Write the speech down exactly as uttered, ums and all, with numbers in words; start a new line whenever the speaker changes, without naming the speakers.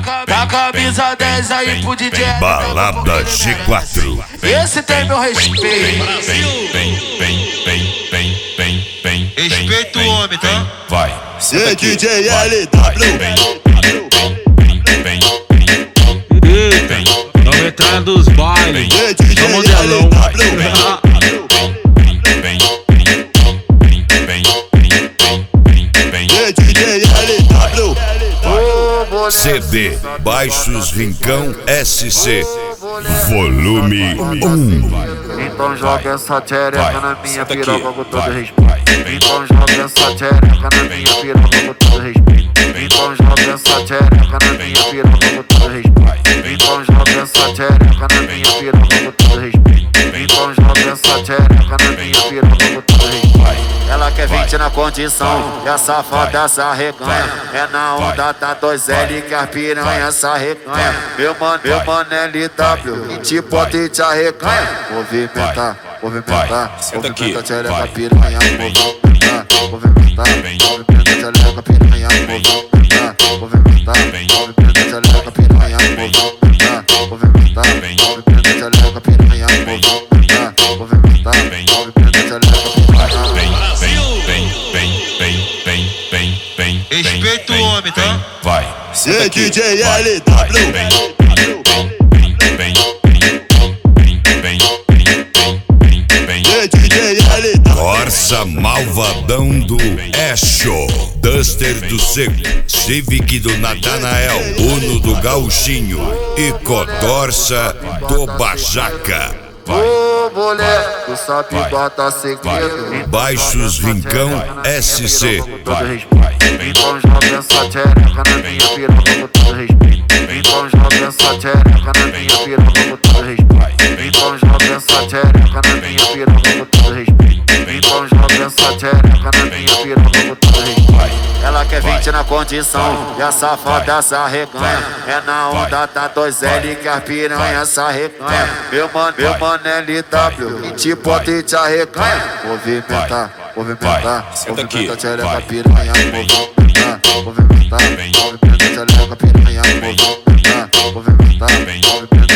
Tá camisa dez aí pro D J.
Balada G quatro.
Esse tem meu respeito.
Vem, vem, vem, vem, vem, vem.
Respeita o homem, tá?
Vai.
E D J L W.
Tamo entrando dos bailes, é modelão.
C D Baixos Rincão S C Volume um.
Então joga essa tchereca na minha piroca com todo respeito. Então joga essa tchereca na minha piroca com todo respeito. Então joga essa tchereca na minha piroca com todo respeito. Então joga essa tchereca na minha piroca com todo respeito. Então joga essa tchereca na minha piroca com todo respeito. Ela quer vinte na condição e a safada essa reganha. É na onda tá dois L que as piranha essa reganha. Meu mano, meu mano L W, te pode e te arreganha. Movimentar, movimentar, movimenta tchereca piranha. Movimentar, movimentar, movimenta tchereca piranha. Movimentar, movimentar, movimenta tchereca piranha. Movimentar, movimentar, movimenta tchereca piranha. Movimentar, movimentar, movimenta tchereca piranha.
Respeita o homem, tá?
Vai.
E D J L W. Corsa Malvadão do Exo, Duster do Seco, Civic do Natanael, Uno do Gauchinho e Codorça do Bajaca.
Ô mulher, tu sabe bota segredo.
Baixos Rincão S C.
Então joga essa tchereca na minha piroca com todo respeito. Então joga essa tchereca na minha piroca com todo respeito. Então joga essa tchereca na minha piroca com todo respeito. Então joga essa tchereca na minha piroca com todo respeito. Ela quer vinte na condição e a safada essa reganha. É na onda tá dois L que as piranha essa reganha. Meu mano, meu mano L W, te pode e te arreganha. Movimentar, movimentar, movimenta tchereca piranha. Movimentar, movimentar, movimenta tchereca piranha. Movimentar, movimentar, movimenta